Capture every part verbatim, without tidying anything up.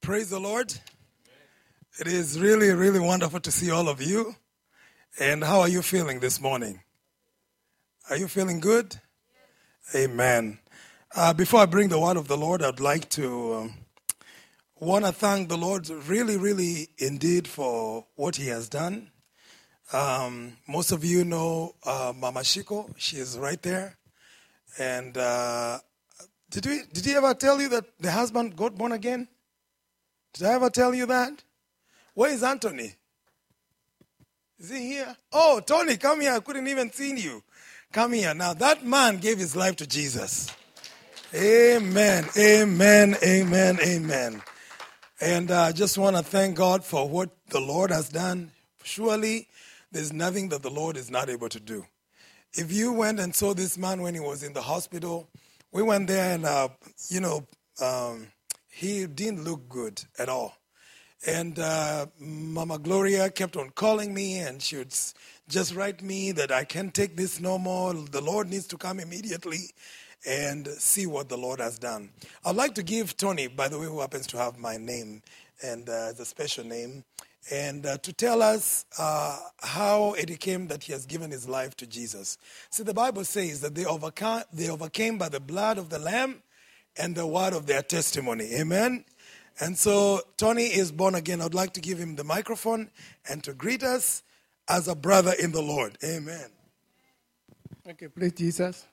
Praise the Lord. It is really, really wonderful to see all of you. And how are you feeling this morning? Are you feeling good? Amen. Uh, before I bring the word of the Lord, I'd like to um, want to thank the Lord really, really indeed for what he has done. Um, most of you know uh, Mama Shiko. She is right there. And uh, did we? Did he ever tell you that the husband got born again? Did I ever tell you that? Where is Anthony? Is he here? Oh, Tony, come here. I couldn't even see you. Come here. Now, that man gave his life to Jesus. Amen, amen, amen, amen. And I uh, just want to thank God for what the Lord has done. Surely, there's nothing that the Lord is not able to do. If you went and saw this man when he was in the hospital, we went there and, uh, you know, um, he didn't look good at all. And uh, Mama Gloria kept on calling me, and she would just write me that I can't take this no more. The Lord needs to come immediately and see what the Lord has done. I'd like to give Tony, by the way, who happens to have my name, and uh, the special name, and uh, to tell us uh, how it came that he has given his life to Jesus. See, the Bible says that they overcame, they overcame by the blood of the Lamb and the word of their testimony. Amen? And so Tony is born again. I'd like to give him the microphone and to greet us as a brother in the Lord. Amen. Okay, praise Jesus.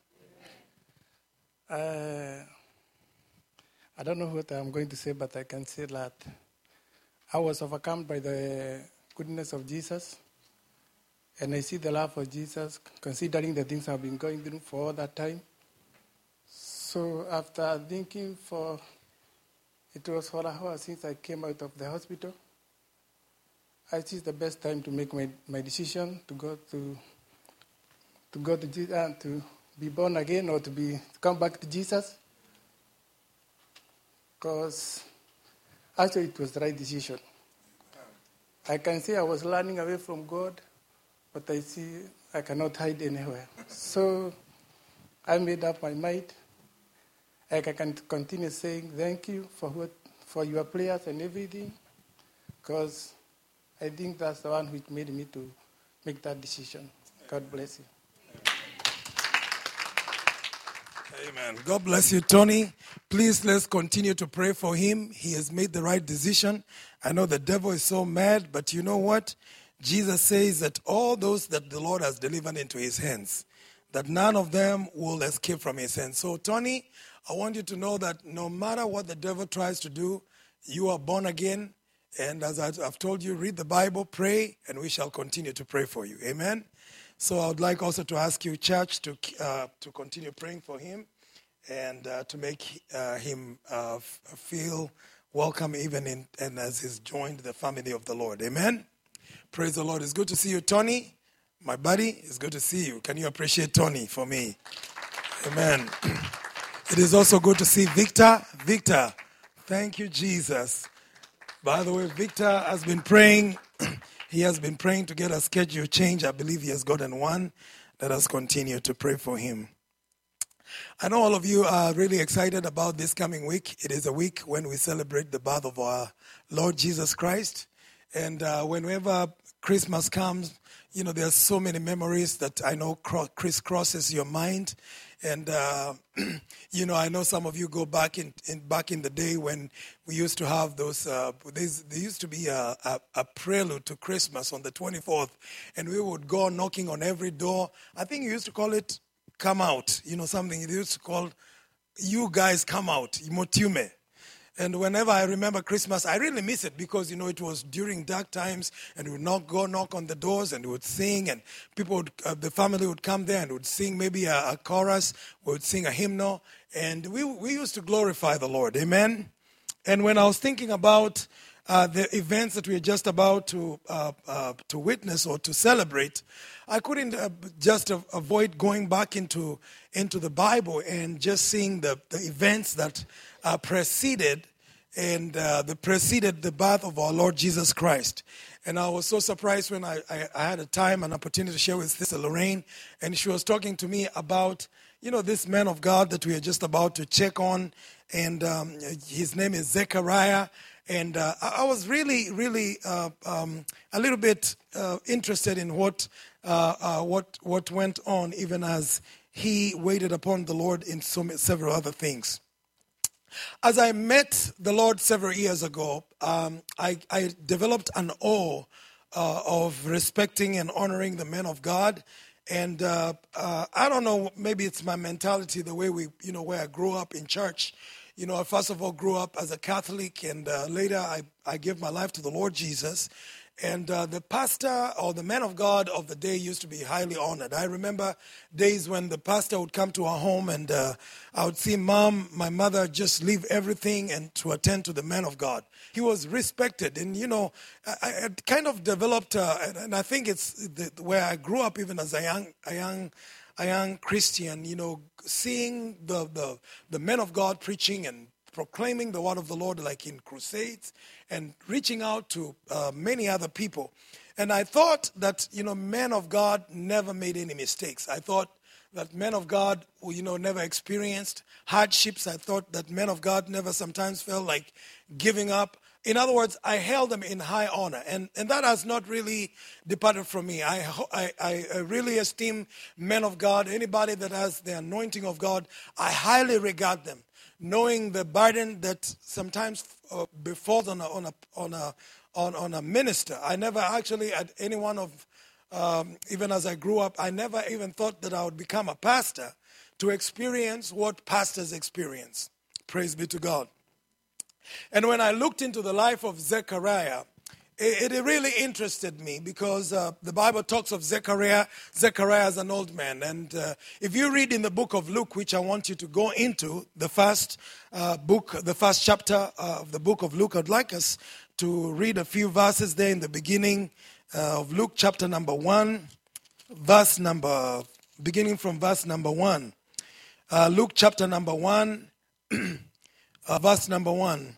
Uh, I don't know what I'm going to say, but I can say that I was overcome by the goodness of Jesus. And I see the love of Jesus, considering the things I've been going through for all that time. So after thinking for, it was for a while since I came out of the hospital, I see it's the best time to make my, my decision to go to to go to Jesus and to be born again or to be to come back to Jesus. Because actually it was the right decision. I can say I was running away from God, but I see I cannot hide anywhere. So I made up my mind. I can continue saying thank you for what, for your prayers and everything, because I think that's the one which made me to make that decision. God bless you. Amen. God bless you, Tony. Please, let's continue to pray for him. He has made the right decision. I know the devil is so mad, but you know what? Jesus says that all those that the Lord has delivered into his hands, that none of them will escape from his hands. So, Tony, I want you to know that no matter what the devil tries to do, you are born again. And as I've told you, read the Bible, pray, and we shall continue to pray for you. Amen? So I would like also to ask you, church, to uh, to continue praying for him and uh, to make uh, him uh, f- feel welcome even in and as he's joined the family of the Lord. Amen? Praise the Lord. It's good to see you, Tony. My buddy, it's good to see you. Can you appreciate Tony for me? Amen. It is also good to see Victor. Victor, thank you, Jesus. By the way, Victor has been praying. He has been praying to get a schedule change. I believe he has gotten one. Let us continue to pray for him. I know all of you are really excited about this coming week. It is a week when we celebrate the birth of our Lord Jesus Christ. And uh, whenever Christmas comes, you know, there's so many memories that I know crisscrosses your mind. And, uh, you know, I know some of you go back in, in back in the day when we used to have those, uh, there used to be a, a, a prelude to Christmas on the twenty-fourth. And we would go knocking on every door. I think you used to call it come out, you know, something they used to call you guys come out, Motume. And whenever I remember Christmas, I really miss it because, you know, it was during dark times and we would not go knock on the doors and we would sing and people would, uh, the family would come there and would sing maybe a, a chorus, we would sing a hymnal, and we we used to glorify the Lord. Amen? And when I was thinking about uh, the events that we are just about to uh, uh, to witness or to celebrate, I couldn't uh, just uh, avoid going back into into the Bible and just seeing the, the events that uh, preceded and uh, the preceded the birth of our Lord Jesus Christ. And I was so surprised when I, I, I had a time and opportunity to share with Sister Lorraine, and she was talking to me about, you know, this man of God that we are just about to check on, and um, his name is Zechariah. And uh, I I was really, really uh, um, a little bit uh, interested in what, uh, uh, what, what went on, even as he waited upon the Lord in so many, several other things. As I met the Lord several years ago, um, I, I developed an awe uh, of respecting and honoring the men of God. And uh, uh, I don't know, maybe it's my mentality, the way we, you know, where I grew up in church. You know, I first of all grew up as a Catholic, and uh, later I, I gave my life to the Lord Jesus. And uh, the pastor or the man of God of the day used to be highly honored. I remember days when the pastor would come to our home, and uh, I would see mom, my mother, just leave everything and to attend to the man of God. He was respected. And, you know, I, I kind of developed, uh, and, and I think it's the, where I grew up even as a young, a young, a young Christian, you know, seeing the, the, the men of God preaching and proclaiming the word of the Lord, like in crusades, and reaching out to uh, many other people. And I thought that, you know, men of God never made any mistakes. I thought that men of God, you know, never experienced hardships. I thought that men of God never sometimes felt like giving up. In other words, I held them in high honor. And, and that has not really departed from me. I, I, I really esteem men of God. Anybody that has the anointing of God, I highly regard them, knowing the burden that sometimes uh, befalls on a, on a on a on, on a minister. I never actually had any one of, um, even as I grew up, I never even thought that I would become a pastor to experience what pastors experience. Praise be to God. And when I looked into the life of Zechariah, it, it really interested me, because uh, the Bible talks of Zechariah, Zechariah as an old man. And uh, if you read in the book of Luke, which I want you to go into, the first uh, book, the first chapter uh, of the book of Luke, I'd like us to read a few verses there in the beginning uh, of Luke chapter number one, verse number, beginning from verse number one. Uh, Luke chapter number one, uh, verse number one.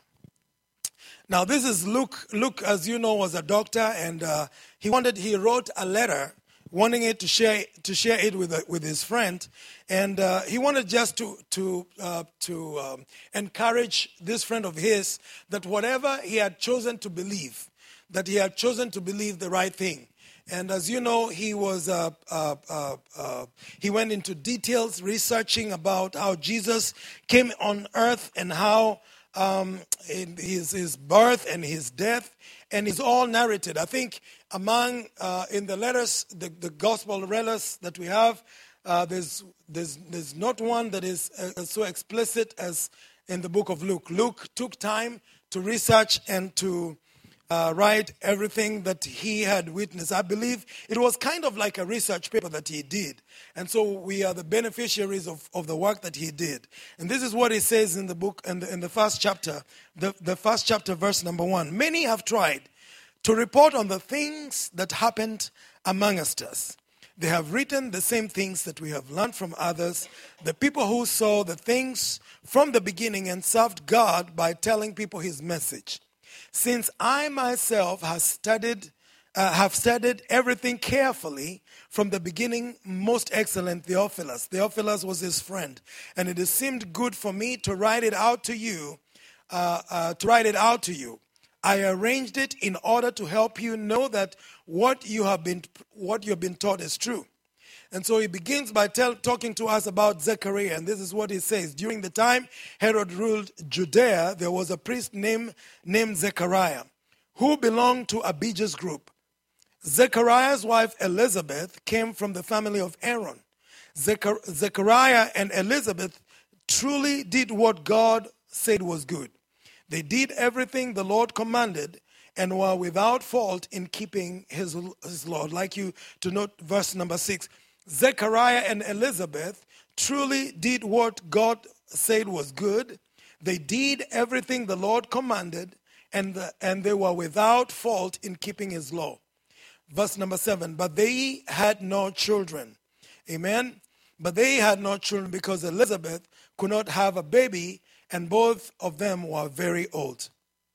Now, this is Luke. Luke, as you know, was a doctor, and uh, he wanted. He wrote a letter, wanting it to share to share it with a, with his friend, and uh, he wanted just to to uh, to um, encourage this friend of his that whatever he had chosen to believe, that he had chosen to believe the right thing. And as you know, he was uh, uh, uh, uh, he went into details researching about how Jesus came on earth and how. Um, in his, his birth and his death, and it's all narrated. I think among, uh, in the letters, the, the gospel letters that we have, uh, there's, there's, there's not one that is uh, so explicit as in the book of Luke. Luke took time to research and to uh, write everything that he had witnessed. I believe it was kind of like a research paper that he did. And so we are the beneficiaries of, of the work that he did. And this is what he says in the book, in the, in the first chapter, the, the first chapter, verse number one. Many have tried to report on the things that happened amongst us. They have written the same things that we have learned from others, the people who saw the things from the beginning and served God by telling people his message. Since I myself have studied, uh, have studied everything carefully from the beginning, most excellent Theophilus. Theophilus was his friend, and it has seemed good for me to write it out to you. Uh, uh, to write it out to you. I arranged it in order to help you know that what you have been, what you have been taught is true. And so he begins by tell, talking to us about Zechariah, and this is what he says. During the time Herod ruled Judea, there was a priest named, named Zechariah, who belonged to Abijah's group. Zechariah's wife Elizabeth came from the family of Aaron. Zechar- Zechariah and Elizabeth truly did what God said was good. They did everything the Lord commanded and were without fault in keeping his, his law. I'd like you to note verse number six. Zechariah and Elizabeth truly did what God said was good. They did everything the Lord commanded, and, the, and they were without fault in keeping his law. Verse number seven, but they had no children. Amen. But they had no children because Elizabeth could not have a baby, and both of them were very old.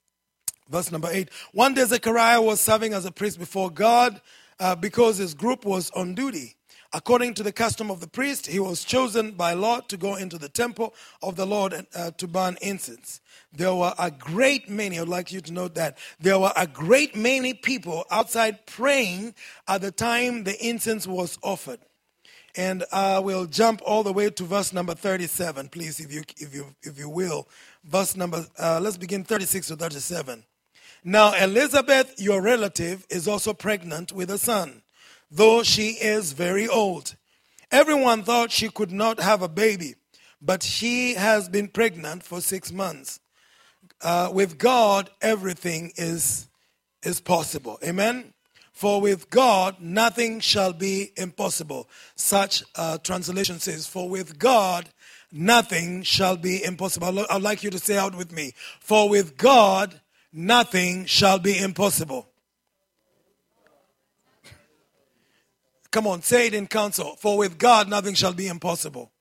Verse number eight, one day Zechariah was serving as a priest before God uh, because his group was on duty. According to the custom of the priest, he was chosen by law to go into the temple of the Lord and uh, to burn incense. There were a great many, I would like you to note that, there were a great many people outside praying at the time the incense was offered. And uh, we'll jump all the way to verse number thirty-seven, please, if you if you if you will. Verse number, uh, let's begin thirty-six to thirty-seven. Now Elizabeth, your relative, is also pregnant with a son, though she is very old. Everyone thought she could not have a baby, but she has been pregnant for six months. Uh, with God, everything is is possible. Amen. For with God, nothing shall be impossible. Such uh, translation says, for with God, nothing shall be impossible. I'd like you to say out with me. For with God, nothing shall be impossible. Come on, say it in council. For with God, nothing shall be impossible.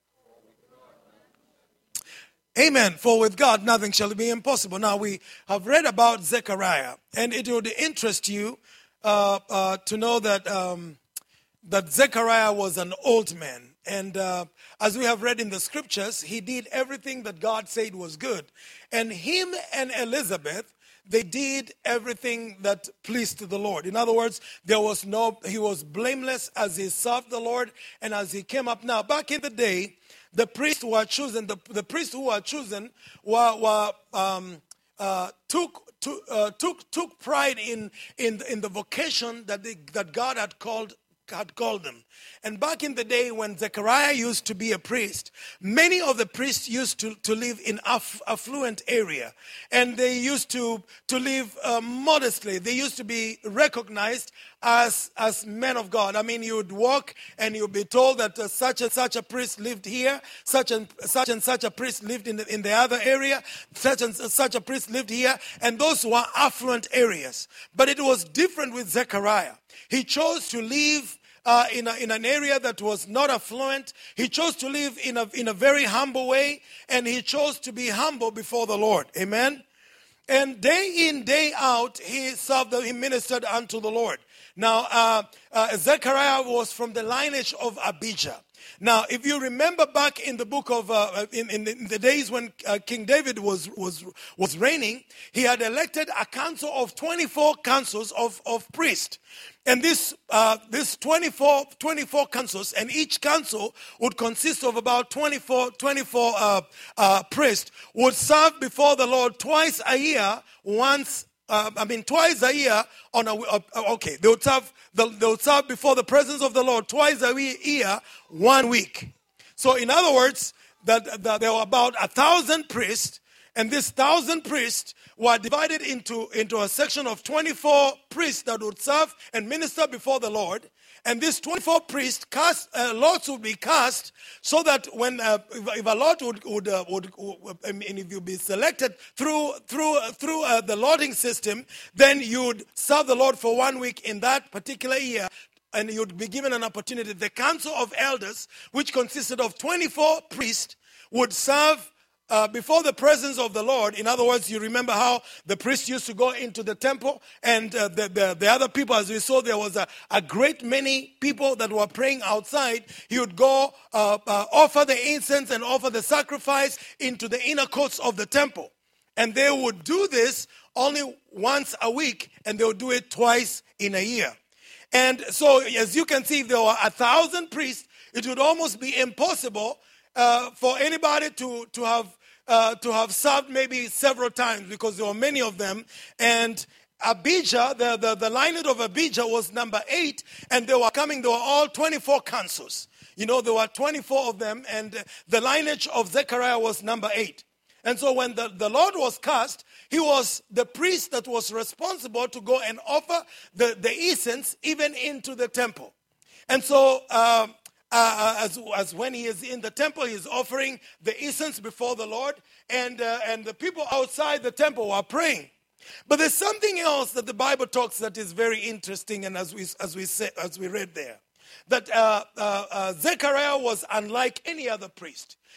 Amen. For with God, nothing shall be impossible. Now, we have read about Zechariah, and it would interest you Uh, uh, to know that um, that Zechariah was an old man. And uh, as we have read in the scriptures, he did everything that God said was good. And him and Elizabeth, they did everything that pleased the Lord. In other words, there was no, he was blameless as he served the Lord and as he came up. Now, back in the day, the priests who were chosen, the, the priests who were chosen were, were um, uh, took To, uh, took took pride in in in the vocation that they, that God had called had called them. And back in the day when Zechariah used to be a priest, many of the priests used to, to live in aff, affluent area, and they used to to live uh, modestly. They used to be recognized as as men of God. I mean, you would walk and you'd be told that uh, such and such a priest lived here, such and such and such a priest lived in the, in the other area, such and such a priest lived here, and those were affluent areas. But it was different with Zechariah. He chose to live Uh, in, a, in an area that was not affluent. He chose to live in a, in a very humble way, and he chose to be humble before the Lord. Amen? And day in, day out, he served, he ministered unto the Lord. Now, uh, uh, Zechariah was from the lineage of Abijah. Now, if you remember back in the book of, uh, in, in, the, in the days when uh, King David was, was, was reigning, he had elected a council of twenty-four councils of, of priests. And this uh, this twenty-four, twenty-four councils, and each council would consist of about twenty-four, twenty-four uh, uh, priests, would serve before the Lord twice a year, once, uh, I mean twice a year on a, uh, okay, they would serve, the, they would serve before the presence of the Lord twice a year, one week. So in other words, that, that there were about a thousand priests, and this thousand priests were divided into, into a section of twenty-four priests that would serve and minister before the Lord. And these twenty-four priests, cast, uh, lots would be cast, so that when uh, if, if a lot would would, uh, would, would I mean, if you be selected through through uh, through uh, the lotting system, then you would serve the Lord for one week in that particular year, and you'd be given an opportunity. The council of elders, which consisted of twenty-four priests, would serve Uh, before the presence of the Lord. In other words, you remember how the priests used to go into the temple, and uh, the, the, the other people, as we saw, there was a, a great many people that were praying outside. He would go uh, uh, offer the incense and offer the sacrifice into the inner courts of the temple. And they would do this only once a week, and they would do it twice in a year. And so, as you can see, if there were a thousand priests, it would almost be impossible uh, for anybody to, to have Uh, to have served maybe several times, because there were many of them. And Abijah, the, the, the lineage of Abijah was number eight, and they were coming, they were all twenty-four councils. You know, there were twenty-four of them, and the lineage of Zechariah was number eight. And so when the, the Lord was cast, he was the priest that was responsible to go and offer the, the incense even into the temple. And so um, Uh, as, as when he is in the temple, he is offering the incense before the Lord, and uh, and the people outside the temple are praying. But there's something else that the Bible talks that is very interesting, and as we as we say, as we read there, that uh, uh, uh, Zechariah was unlike any other priest.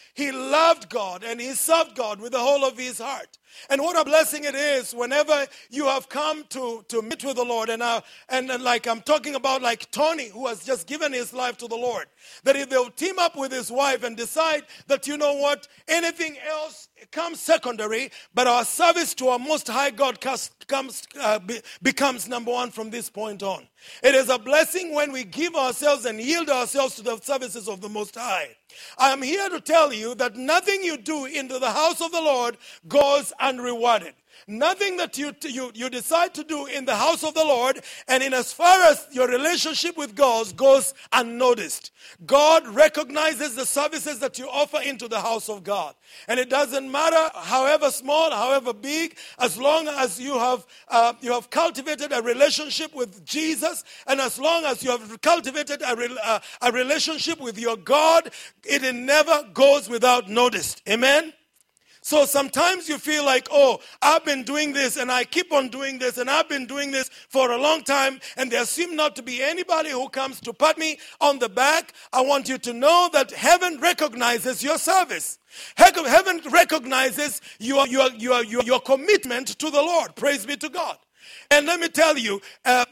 he loved God and he served God with the whole of his heart. And what a blessing it is whenever you have come to, to meet with the Lord. And, uh, and, and like I'm talking about like Tony, who has just given his life to the Lord. That if they'll team up with his wife and decide that, you know what, anything else comes secondary, but our service to our Most High God comes, uh, be, becomes number one from this point on. It is a blessing when we give ourselves and yield ourselves to the services of the Most High. I am here to tell you that nothing you do into the house of the Lord goes unrewarded. Nothing that you, you you decide to do in the house of the Lord and in as far as your relationship with God goes unnoticed. God recognizes the services that you offer into the house of God. And it doesn't matter however small, however big, as long as you have uh, you have cultivated a relationship with Jesus, and as long as you have cultivated a, re- uh, a relationship with your God, it never goes without noticed. Amen? So sometimes you feel like, oh, I've been doing this and I keep on doing this and I've been doing this for a long time, and there seems not to be anybody who comes to pat me on the back. I want you to know that heaven recognizes your service. Heaven recognizes your, your, your, your, your commitment to the Lord. Praise be to God. And let me tell you, uh,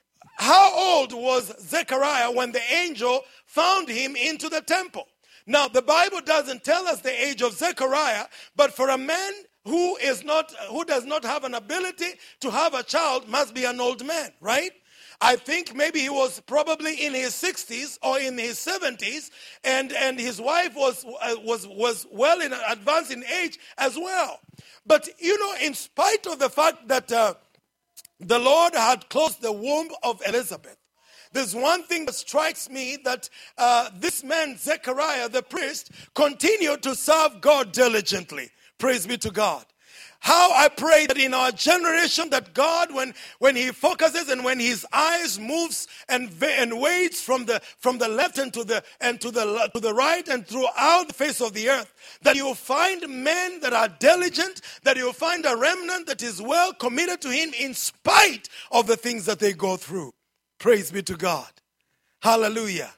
how old was Zechariah when the angel found him into the temple? Now, the Bible doesn't tell us the age of Zechariah, but for a man who is not, who does not have an ability to have a child must be an old man, right? I think maybe he was probably in his sixties or in his seventies, and, and his wife was, uh, was, was well in advanced in age as well. But, you know, in spite of the fact that uh, the Lord had closed the womb of Elizabeth, there's one thing that strikes me, that uh, this man, Zechariah, the priest, continued to serve God diligently. Praise be to God. How I pray that in our generation that God, when, when he focuses and when his eyes moves and, and waits from the, from the left and to the, and to the, to the right and throughout the face of the earth, that you'll find men that are diligent, that you'll find a remnant that is well committed to him in spite of the things that they go through. Praise be to God. Hallelujah.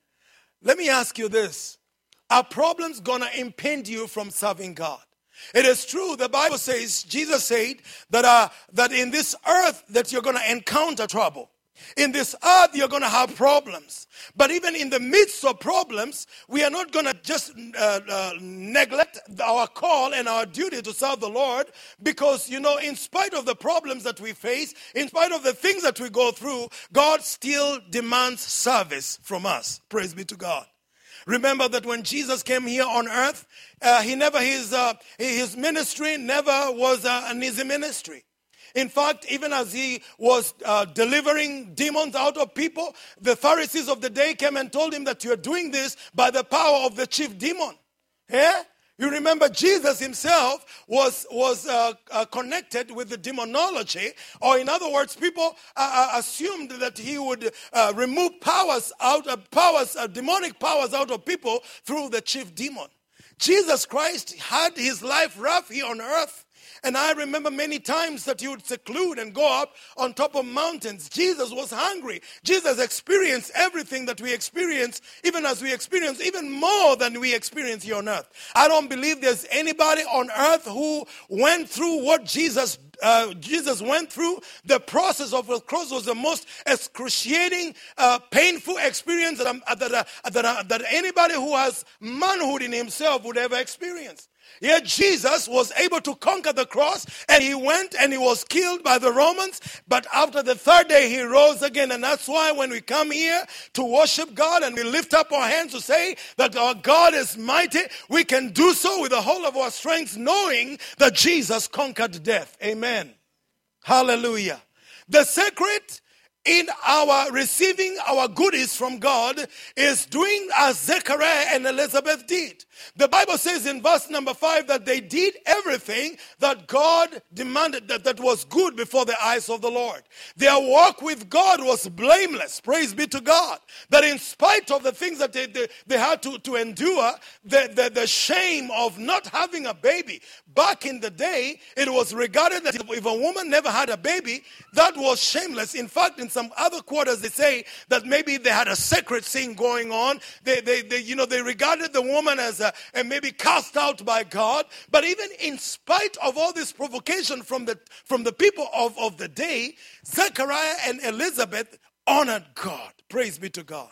Let me ask you this. Are problems going to impede you from serving God? It is true. The Bible says, Jesus said that, uh, that in this earth that you're going to encounter trouble. In this earth, you're going to have problems. But even in the midst of problems, we are not going to just uh, uh, neglect our call and our duty to serve the Lord. Because, you know, in spite of the problems that we face, in spite of the things that we go through, God still demands service from us. Praise be to God. Remember that when Jesus came here on earth, uh, he never his, uh, his ministry never was uh, an easy ministry. In fact, even as he was uh, delivering demons out of people, the Pharisees of the day came and told him that you're doing this by the power of the chief demon. Yeah? You remember Jesus himself was, was uh, uh, connected with the demonology, or in other words, people uh, assumed that he would uh, remove powers out of powers, uh, demonic powers out of people through the chief demon. Jesus Christ had his life rough here on earth. And I remember many times that he would seclude and go up on top of mountains. Jesus was hungry. Jesus experienced everything that we experience, even as we experience, even more than we experience here on earth. I don't believe there's anybody on earth who went through what Jesus uh, Jesus went through. The process of the cross was the most excruciating, uh, painful experience that, uh, that, uh, that, uh, that anybody who has manhood in himself would ever experience. Yet Jesus was able to conquer the cross, and he went and he was killed by the Romans. But after the third day, he rose again. And that's why when we come here to worship God and we lift up our hands to say that our God is mighty, we can do so with the whole of our strength, knowing that Jesus conquered death. Amen. Hallelujah. The secret in our receiving our goodies from God is doing as Zechariah and Elizabeth did. The Bible says in verse number five that they did everything that God demanded, that, that was good before the eyes of the Lord. Their walk with God was blameless. Praise be to God. That in spite of the things that they, they, they had to, to endure, the, the, the shame of not having a baby. Back in the day, it was regarded that if a woman never had a baby, that was shameless. In fact, in some other quarters, they say that maybe they had a sacred thing going on. They, they, they you know, they regarded the woman as a, and maybe cast out by God. But even in spite of all this provocation from the from the people of, of the day, Zechariah and Elizabeth honored God. Praise be to God.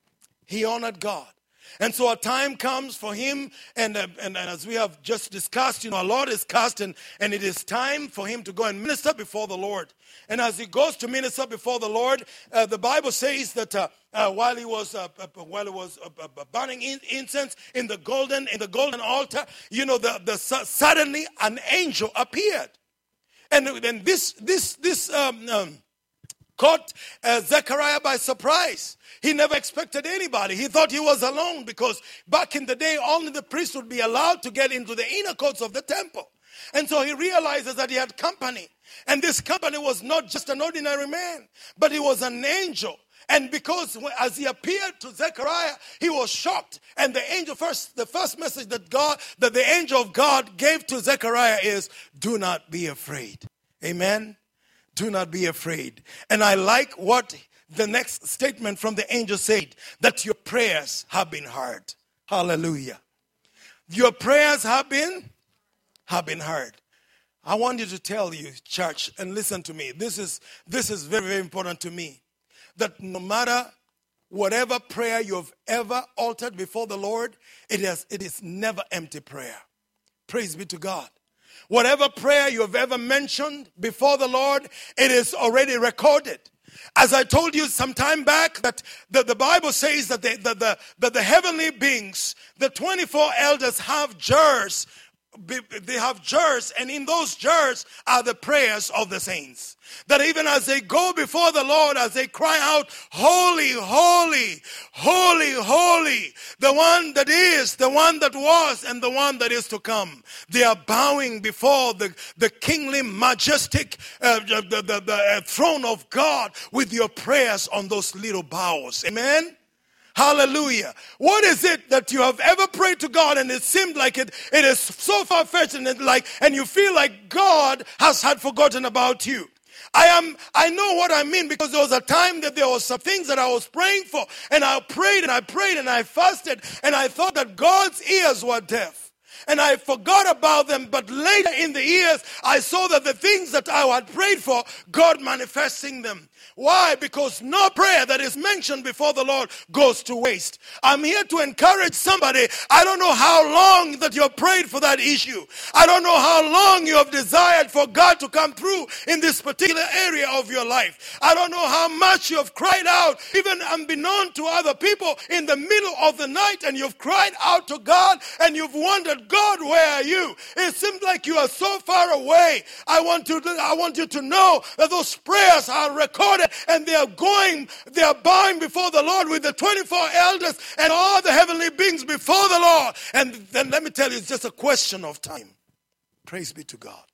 He honored God. And so a time comes for him, and, uh, and, and as we have just discussed, you know, a lot is cast, and, and it is time for him to go and minister before the Lord. And as he goes to minister before the Lord, uh, the Bible says that uh, uh, while he was uh, uh, while he was uh, uh, burning in, incense in the golden in the golden altar, you know, the, the suddenly an angel appeared, and then this this this. Um, um, Caught uh, Zechariah by surprise. He never expected anybody. He thought he was alone because back in the day, only the priest would be allowed to get into the inner courts of the temple. And so he realizes that he had company. And this company was not just an ordinary man, but he was an angel. And because as he appeared to Zechariah, he was shocked. And the angel first, the first message that God, that the angel of God gave to Zechariah is, do not be afraid. Amen. Do not be afraid. And I like what the next statement from the angel said, that your prayers have been heard. Hallelujah. Your prayers have been, have been heard. I want you to tell you, church, and listen to me. This is, this is very, very important to me. That no matter whatever prayer you've ever altered before the Lord, it is, it is never empty prayer. Praise be to God. Whatever prayer you have ever mentioned before the Lord, it is already recorded. As I told you some time back, that the, the Bible says that, they, that, the, that the heavenly beings, the twenty-four elders have jars. They have jars, and in those jars are the prayers of the saints. That even as they go before the Lord, as they cry out, holy, holy, holy, holy, the one that is, the one that was, and the one that is to come. They are bowing before the, the kingly, majestic uh, the, the, the, the uh, throne of God with your prayers on those little bows. Amen? Hallelujah. What is it that you have ever prayed to God and it seemed like it, it is so far-fetched and it like, and you feel like God has had forgotten about you? I am, I know what I mean, because there was a time that there was some things that I was praying for, and I prayed and I prayed and I fasted, and I thought that God's ears were deaf. And I forgot about them, but later in the years, I saw that the things that I had prayed for, God manifesting them. Why? Because no prayer that is mentioned before the Lord goes to waste. I'm here to encourage somebody. I don't know how long that you have prayed for that issue. I don't know how long you have desired for God to come through in this particular area of your life. I don't know how much you have cried out, even unbeknown to other people, in the middle of the night, and you've cried out to God and you've wondered, God, where are you? It seems like you are so far away. I want to, I want you to know that those prayers are recorded, and they are going, they are bowing before the Lord with the twenty-four elders and all the heavenly beings before the Lord. And then let me tell you, it's just a question of time. Praise be to God.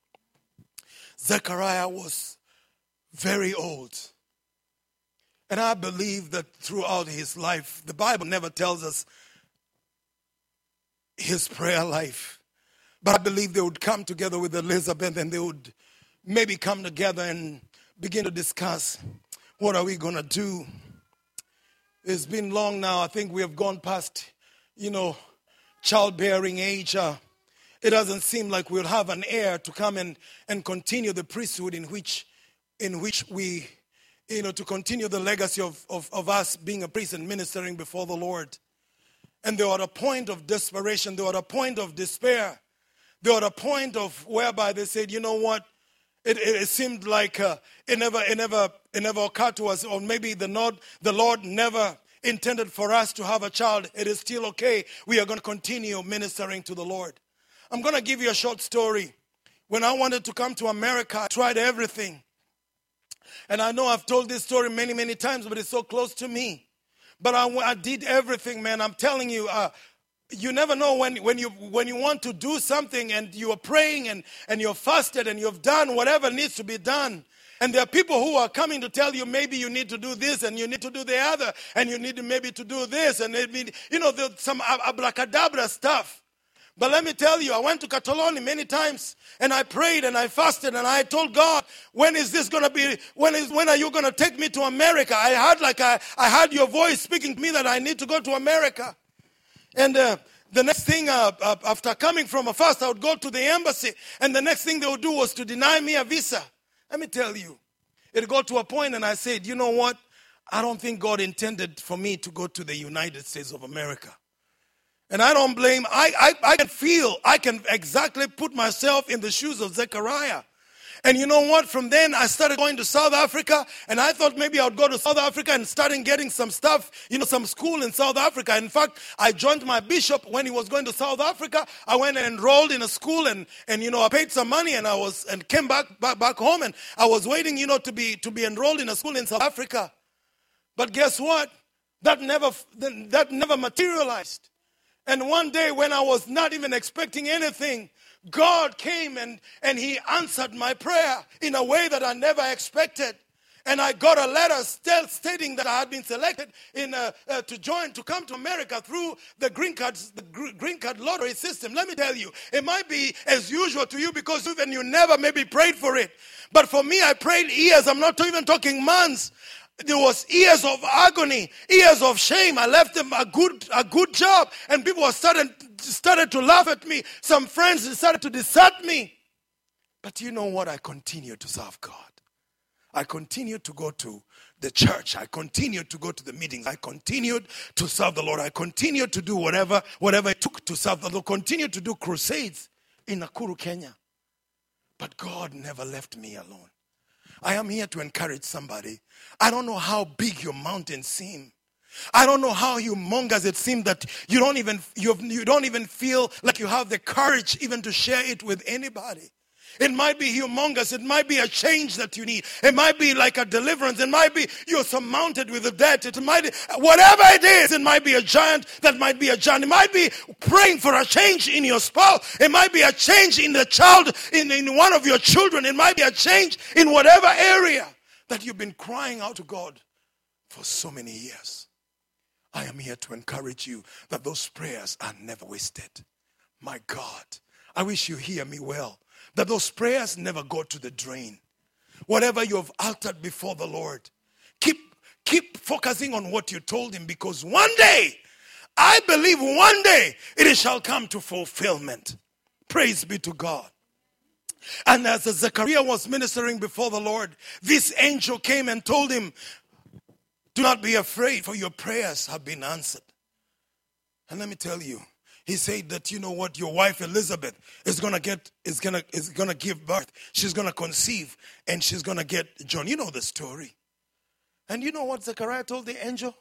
Zechariah was very old. And I believe that throughout his life, the Bible never tells us his prayer life. But I believe they would come together with Elizabeth, and they would maybe come together and begin to discuss, what are we going to do? It's been long now. I think we have gone past, you know, childbearing age. Uh, it doesn't seem like we'll have an heir to come and, and continue the priesthood in which in which we, you know, to continue the legacy of, of, of us being a priest and ministering before the Lord. And they were at a point of desperation. They were at a point of despair. They were at a point of whereby they said, you know what? It, it, it seemed like uh, it never, it never, it never occurred to us, or maybe the Lord, the Lord never intended for us to have a child. It is still okay. We are going to continue ministering to the Lord. I'm going to give you a short story. When I wanted to come to America, I tried everything. And I know I've told this story many, many times, but it's so close to me. But I, I did everything, man. I'm telling you, uh, you never know when, when you when you want to do something and you are praying and, and you're fasted and you've done whatever needs to be done. And there are people who are coming to tell you maybe you need to do this and you need to do the other and you need maybe to do this and maybe, you know, some abracadabra stuff. But let me tell you, I went to Catalonia many times and I prayed and I fasted and I told God, when is this going to be, when is, when are you going to take me to America? I had like, I, I had your voice speaking to me that I need to go to America. And uh, the next thing, uh, uh, after coming from a fast, I would go to the embassy and the next thing they would do was to deny me a visa. Let me tell you, it got to a point and I said, you know what? I don't think God intended for me to go to the United States of America. And I don't blame, I, I, I can feel, I can exactly put myself in the shoes of Zechariah. And you know what? From then I started going to South Africa and I thought maybe I would go to South Africa and starting getting some stuff, you know, some school in South Africa. In fact, I joined my bishop when he was going to South Africa. I went and enrolled in a school and, and you know, I paid some money and I was, and came back, back, back home and I was waiting, you know, to be, to be enrolled in a school in South Africa. But guess what? That never, that never materialized. And one day when I was not even expecting anything, God came and, and he answered my prayer in a way that I never expected. And I got a letter still stating that I had been selected in uh, uh, to join, to come to America through the green cards, the green card lottery system. Let me tell you, it might be as usual to you because even you never maybe prayed for it. But for me, I prayed years. I'm not even talking months. There was years of agony, years of shame. I left them a good a good job, and people were started, started to laugh at me. Some friends started to desert me. But you know what? I continued to serve God. I continued to go to the church. I continued to go to the meetings. I continued to serve the Lord. I continued to do whatever, whatever it took to serve the Lord. Continued to do crusades in Nakuru, Kenya. But God never left me alone. I am here to encourage somebody. I don't know how big your mountains seem. I don't know how humongous it seems that you don't even you you don't even feel like you have the courage even to share it with anybody. It might be humongous. It might be a change that you need. It might be like a deliverance. It might be you're surmounted with a debt. It might, whatever it is, it might be a giant. That might be a giant. It might be praying for a change in your spouse. It might be a change in the child, in, in one of your children. It might be a change in whatever area that you've been crying out to God for so many years. I am here to encourage you that those prayers are never wasted. My God, I wish you hear me well. That those prayers never go to the drain. Whatever you have altered before the Lord, keep, keep focusing on what you told him, because one day, I believe one day, it shall come to fulfillment. Praise be to God. And as Zechariah was ministering before the Lord, this angel came and told him, do not be afraid, for your prayers have been answered. And let me tell you, he said that, you know what, your wife Elizabeth is gonna get is gonna is gonna give birth. She's gonna conceive and she's gonna get John. You know the story. And you know what Zechariah told the angel?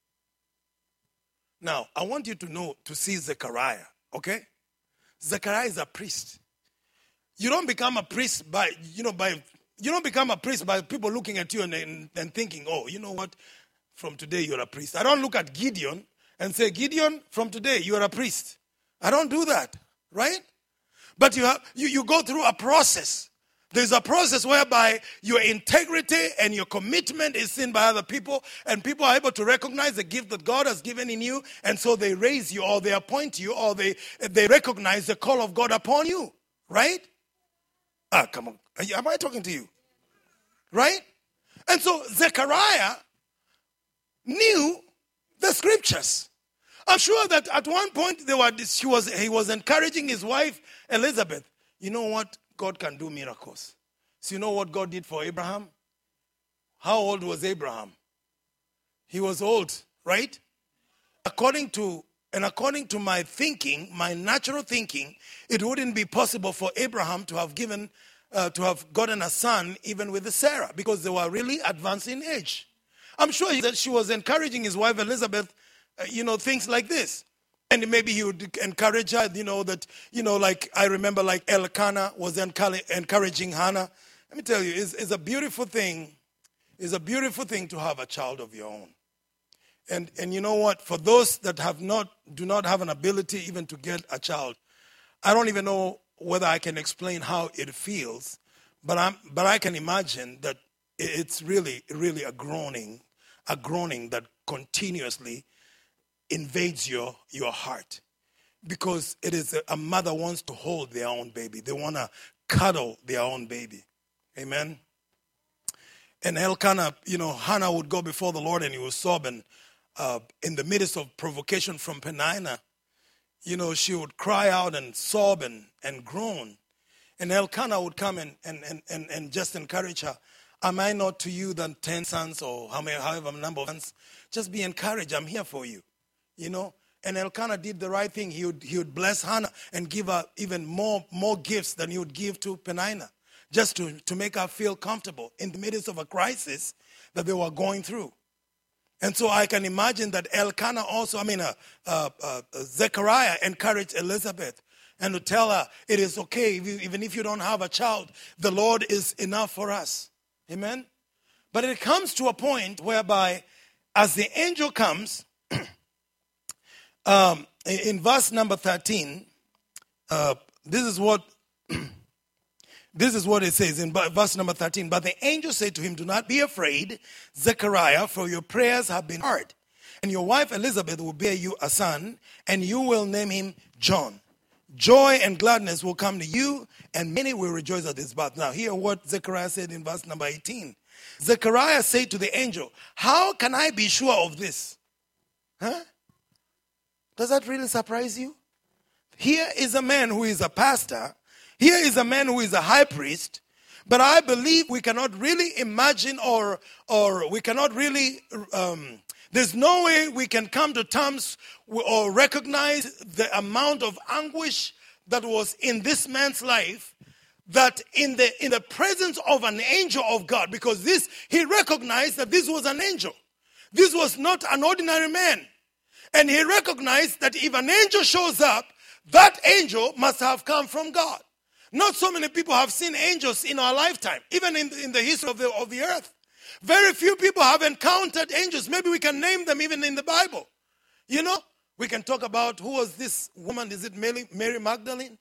Now, I want you to know, to see Zechariah, okay? Zechariah is a priest. You don't become a priest by, you know, by you don't become a priest by people looking at you and, and, and thinking, oh, you know what, from today you're a priest. I don't look at Gideon and say, Gideon, from today, you are a priest. I don't do that, right? But you, have, you, you go through a process. There's a process whereby your integrity and your commitment is seen by other people, and people are able to recognize the gift that God has given in you, and so they raise you, or they appoint you, or they, they recognize the call of God upon you, right? Ah, come on. Am I talking to you? Right? And so Zechariah knew the scriptures. I'm sure that at one point they were, she was, he was encouraging his wife, Elizabeth. You know what? God can do miracles. So you know what God did for Abraham? How old was Abraham? He was old, right? According to, and according to my thinking, my natural thinking, it wouldn't be possible for Abraham to have given, uh, to have gotten a son even with Sarah, because they were really advanced in age. I'm sure that she was encouraging his wife Elizabeth, uh, you know, things like this. And maybe he would encourage her, you know, that, you know, like I remember like Elkanah was encouraging Hannah. Let me tell you, it's, it's a beautiful thing. It's a beautiful thing to have a child of your own. And and you know what? For those that have not, do not have an ability even to get a child, I don't even know whether I can explain how it feels, but I'm but I can imagine that it's really, really a groaning, a groaning that continuously invades your, your heart. because it is a, a mother wants to hold their own baby. They want to cuddle their own baby. Amen. And Elkanah, you know, Hannah would go before the Lord and he would sob, and uh, in the midst of provocation from Peninnah, you know, she would cry out and sob and, and groan. And Elkanah would come and, and, and, and, and just encourage her. Am I not to you than ten sons, or how many, however number of sons? Just be encouraged. I'm here for you. You know? And Elkanah did the right thing. He would, he would bless Hannah and give her even more, more gifts than he would give to Peninnah, just to, to make her feel comfortable in the midst of a crisis that they were going through. And so I can imagine that Elkanah also, I mean, uh, uh, uh, Zechariah encouraged Elizabeth and to tell her, it is okay, if you, even if you don't have a child, the Lord is enough for us. Amen? But it comes to a point whereby as the angel comes, um, in verse number thirteen, uh, this is what this is what it says in verse number thirteen. But the angel said to him, do not be afraid, Zechariah, for your prayers have been heard. And your wife Elizabeth will bear you a son, and you will name him John. Joy and gladness will come to you, and many will rejoice at his birth. Now, hear what Zechariah said in verse number eighteen. Zechariah said to the angel, how can I be sure of this? Huh? Does that really surprise you? Here is a man who is a pastor. Here is a man who is a high priest. But I believe we cannot really imagine or, or we cannot really... Um, There's no way we can come to terms or recognize the amount of anguish that was in this man's life, that in the in the presence of an angel of God, because this, he recognized that this was an angel. This was not an ordinary man. And he recognized that if an angel shows up, that angel must have come from God. Not so many people have seen angels in our lifetime, even in, in the history of the, of the earth. Very few people have encountered angels. Maybe we can name them even in the Bible. You know, we can talk about who was this woman. Is it Mary, Mary Magdalene?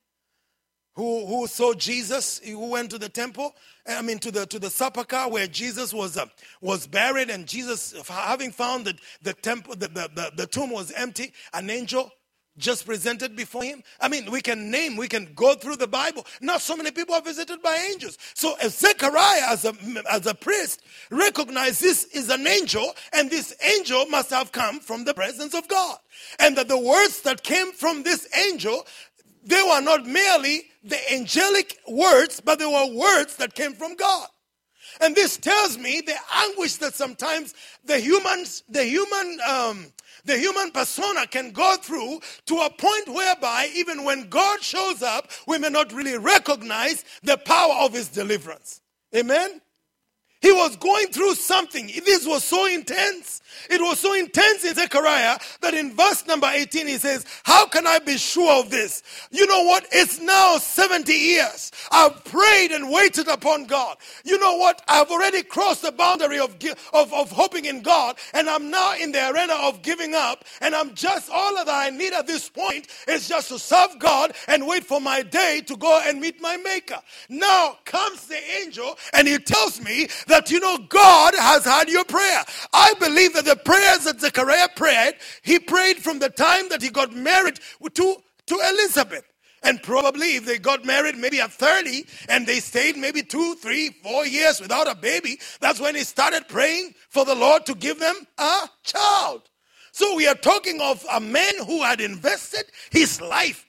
Who, who saw Jesus, who went to the temple, I mean to the to the sepulchre where Jesus was uh, was buried, and Jesus, having found that the temple, the, the, the, the tomb was empty, an angel just presented before him. I mean, we can name, we can go through the Bible. Not so many people are visited by angels. So as Zechariah, as a, as a priest, recognized this is an angel, and this angel must have come from the presence of God. And that the words that came from this angel, they were not merely the angelic words, but they were words that came from God. And this tells me the anguish that sometimes the humans, the human, um, the human persona can go through, to a point whereby even when God shows up, we may not really recognize the power of his deliverance. Amen? He was going through something. This was so intense. It was so intense in Zechariah that in verse number eighteen he says, how can I be sure of this? You know what? It's now seventy years. I've prayed and waited upon God. You know what? I've already crossed the boundary of, of, of hoping in God, and I'm now in the arena of giving up, and I'm just, all that I need at this point is just to serve God and wait for my day to go and meet my Maker. Now comes the angel and he tells me that, you know, God has heard your prayer. I believe that the prayers that Zechariah prayed, he prayed from the time that he got married to, to Elizabeth. And probably if they got married maybe at thirty and they stayed maybe two, three, four years without a baby, that's when he started praying for the Lord to give them a child. So we are talking of a man who had invested his life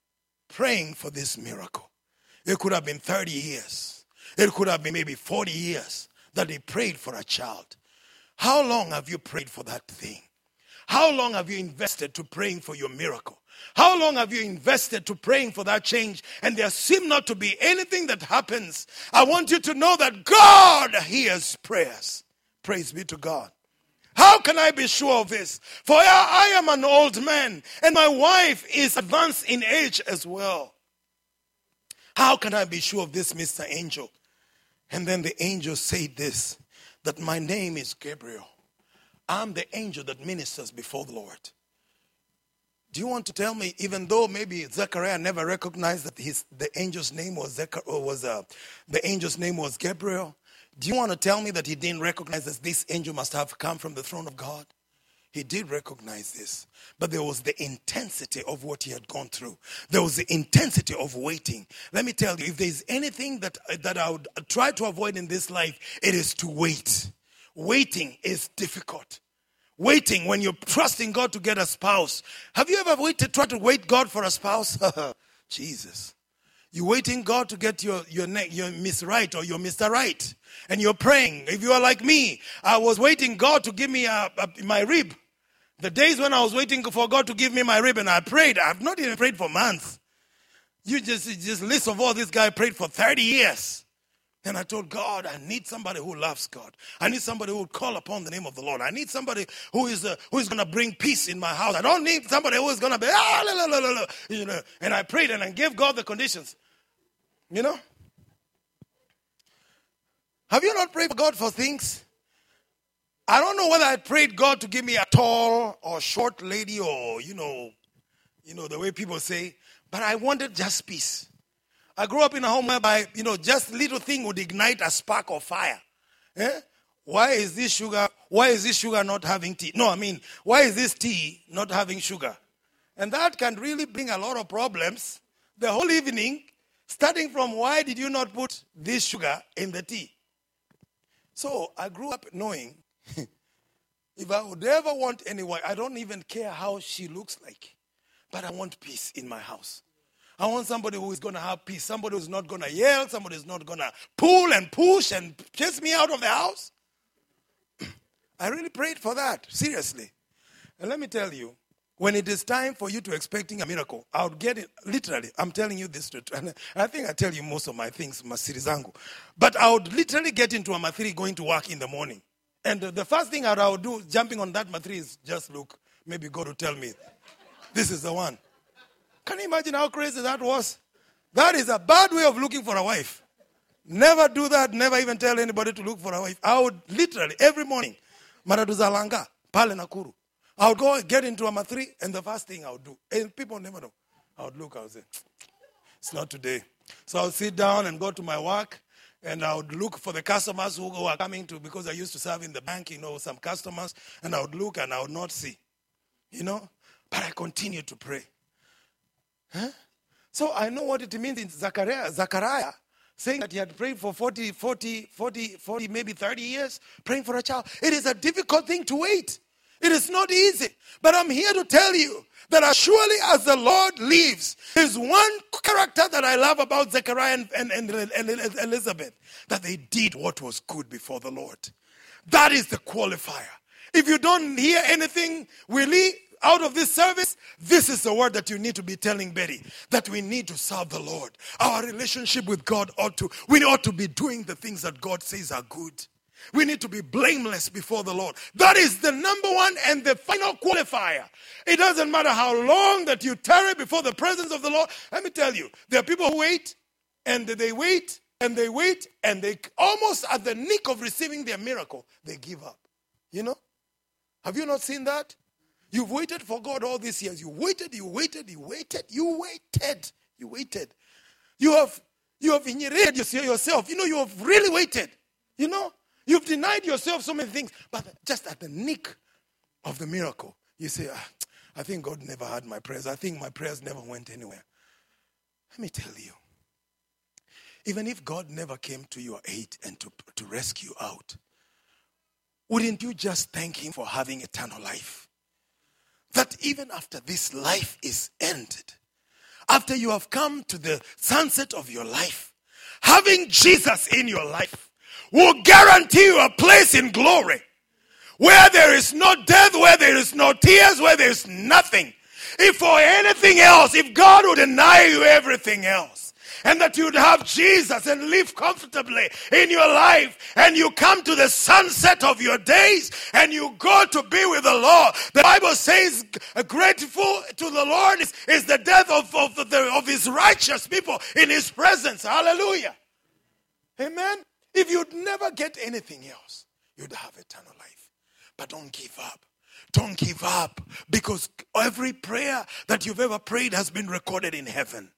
praying for this miracle. It could have been thirty years. It could have been maybe forty years that he prayed for a child. How long have you prayed for that thing? How long have you invested to praying for your miracle? How long have you invested to praying for that change? And there seems not to be anything that happens. I want you to know that God hears prayers. Praise be to God. How can I be sure of this? For I, I am an old man, and my wife is advanced in age as well. How can I be sure of this, Mister Angel? And then the angel said this, that my name is Gabriel. I'm the angel that ministers before the Lord. Do you want to tell me, even though maybe Zechariah never recognized that his the angel's name was Zechariah, or was uh, the angel's name was Gabriel? Do you want to tell me that he didn't recognize that this angel must have come from the throne of God? He did recognize this. But there was the intensity of what he had gone through. There was the intensity of waiting. Let me tell you, if there's anything that, that I would try to avoid in this life, it is to wait. Waiting is difficult. Waiting when you're trusting God to get a spouse. Have you ever waited, tried to wait God for a spouse? Jesus. You're waiting God to get your, your, your Miss Right or your Mister Right. And you're praying. If you are like me, I was waiting God to give me a, a, my rib. The days when I was waiting for God to give me my rib and I prayed, I've not even prayed for months. You just, just list of all this guy prayed for thirty years. And I told God, I need somebody who loves God. I need somebody who will call upon the name of the Lord. I need somebody who is uh, who is going to bring peace in my house. I don't need somebody who is going to be, ah, la, la, la, la, la, you know. And I prayed and I gave God the conditions. You know? Have you not prayed for God for things? I don't know whether I prayed God to give me a tall or short lady or, you know, you know, the way people say, but I wanted just peace. I grew up in a home whereby, you know, just little thing would ignite a spark of fire. Eh? Why is this sugar, why is this sugar not having tea? No, I mean, why is this tea not having sugar? And that can really bring a lot of problems the whole evening, starting from why did you not put this sugar in the tea? So I grew up knowing if I would ever want anyone, I don't even care how she looks like, but I want peace in my house. I want somebody who is going to have peace, somebody who's not going to yell, somebody who's not going to pull and push and chase me out of the house. I really prayed for that, seriously. And let me tell you, when it is time for you to expecting a miracle, I would get it, literally, I'm telling you this, and I think I tell you most of my things, masiri zangu. But I would literally get into a mathiri going to work in the morning. And the first thing I would do, jumping on that mathiri, is just look, maybe God will tell me, this is the one. Can you imagine how crazy that was? That is a bad way of looking for a wife. Never do that, never even tell anybody to look for a wife. I would literally, every morning, Maraduzalanga, Pale Nakuru. I would go get into a mathiri, and the first thing I would do, and people never know, I would look, I would say, it's not today. So I would sit down and go to my work, and I would look for the customers who were coming to, because I used to serve in the bank, you know, some customers, and I would look and I would not see, you know, but I continued to pray. Huh? So I know what it means in Zechariah, Zechariah saying that he had prayed for forty, forty, forty, forty, maybe thirty years, praying for a child. It is a difficult thing to wait. It is not easy. But I'm here to tell you that as surely as the Lord lives, there's one character that I love about Zechariah and, and, and, and Elizabeth, that they did what was good before the Lord. That is the qualifier. If you don't hear anything, really, out of this service, this is the word that you need to be telling Betty, that we need to serve the Lord. Our relationship with God ought to, we ought to be doing the things that God says are good. We need to be blameless before the Lord. That is the number one and the final qualifier. It doesn't matter how long that you tarry before the presence of the Lord. Let me tell you, there are people who wait, and they wait, and they wait, and they almost at the nick of receiving their miracle, they give up. You know? Have you not seen that? You've waited for God all these years. You waited, you waited, you waited, you waited, you waited. You have you have inherited yourself. You know, you have really waited. You know, you've denied yourself so many things. But just at the nick of the miracle, you say, ah, I think God never heard my prayers. I think my prayers never went anywhere. Let me tell you, even if God never came to your aid and to, to rescue out, wouldn't you just thank him for having eternal life? That even after this life is ended, after you have come to the sunset of your life, having Jesus in your life will guarantee you a place in glory where there is no death, where there is no tears, where there is nothing. If for anything else, if God would deny you everything else, and that you'd have Jesus and live comfortably in your life, and you come to the sunset of your days and you go to be with the Lord. The Bible says grateful to the Lord is, is the death of, of, the, of his righteous people in his presence. Hallelujah. Amen. If you'd never get anything else, you'd have eternal life. But don't give up. Don't give up, because every prayer that you've ever prayed has been recorded in heaven.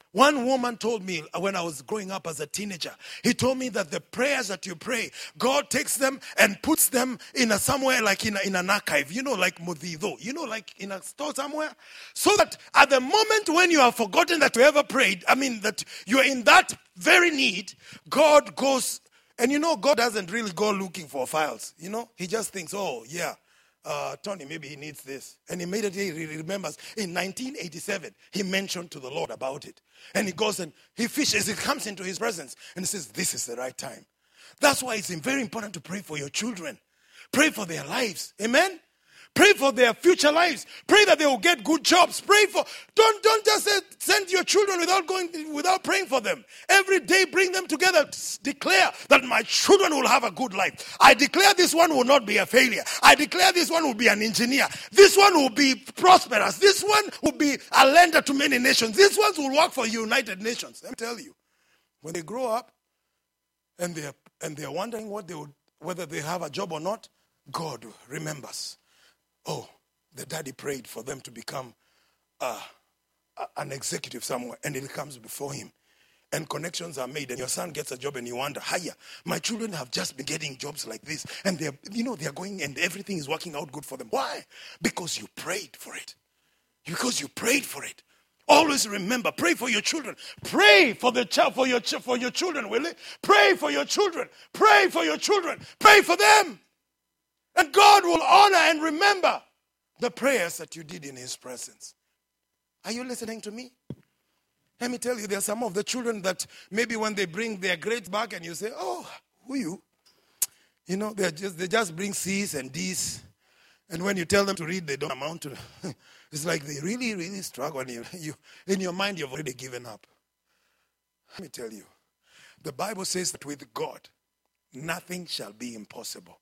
One woman told me when I was growing up as a teenager, he told me that the prayers that you pray, God takes them and puts them in a somewhere like in, a, in an archive, you know, like Mudido, you know, like in a store somewhere. So that at the moment when you have forgotten that you ever prayed, I mean, that you're in that very need, God goes, and you know, God doesn't really go looking for files, you know. He just thinks, oh, yeah. Uh, Tony, maybe he needs this. And immediately he remembers in nineteen eighty-seven, he mentioned to the Lord about it. And he goes and he fishes, he comes into his presence and he says, this is the right time. That's why it's very important to pray for your children. Pray for their lives. Amen? Pray for their future lives. Pray that they will get good jobs. Pray for, don't, don't just send your children without going, without praying for them. Every day bring them together. Declare that my children will have a good life. I declare this one will not be a failure. I declare this one will be an engineer. This one will be prosperous. This one will be a lender to many nations. These ones will work for United Nations. Let me tell you, when they grow up and they're, and they're wondering what they would, whether they have a job or not, God remembers. Oh, the daddy prayed for them to become uh, an executive somewhere, and it comes before him. And connections are made, and your son gets a job, and you wonder, hiya, my children have just been getting jobs like this, and they're, you know, they're going, and everything is working out good for them. Why? Because you prayed for it. Because you prayed for it. Always remember, pray for your children. Pray for the child, for your for your children, will it? Pray for your children. Pray for your children. Pray for them. And God will honor and remember the prayers that you did in his presence. Are you listening to me? Let me tell you, there are some of the children that maybe when they bring their grades back and you say, oh, who are you? You know, they just they just bring C's and D's. And when you tell them to read, they don't amount to. It's like they really, really struggle. And you, you, in your mind, you've already given up. Let me tell you, the Bible says that with God, nothing shall be impossible.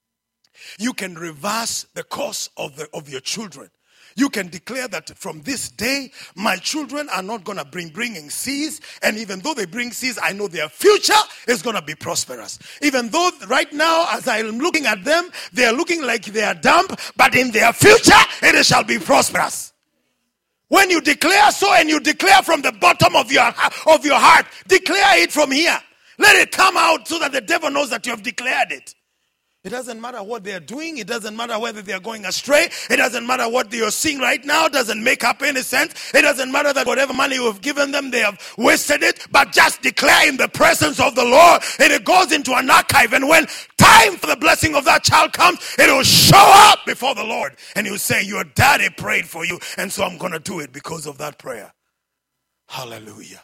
You can reverse the course of the of your children. You can declare that from this day, my children are not going to bring bringing C's. And even though they bring C's, I know their future is going to be prosperous. Even though right now, as I'm looking at them, they are looking like they are dumb. But in their future, it shall be prosperous. When you declare so and you declare from the bottom of your, of your heart, declare it from here. Let it come out so that the devil knows that you have declared it. It doesn't matter what they're doing. It doesn't matter whether they're going astray. It doesn't matter what you're seeing right now. It doesn't make up any sense. It doesn't matter that whatever money you have given them, they have wasted it. But just declare in the presence of the Lord. And it goes into an archive. And when time for the blessing of that child comes, it will show up before the Lord. And he'll say, your daddy prayed for you. And so I'm going to do it because of that prayer. Hallelujah.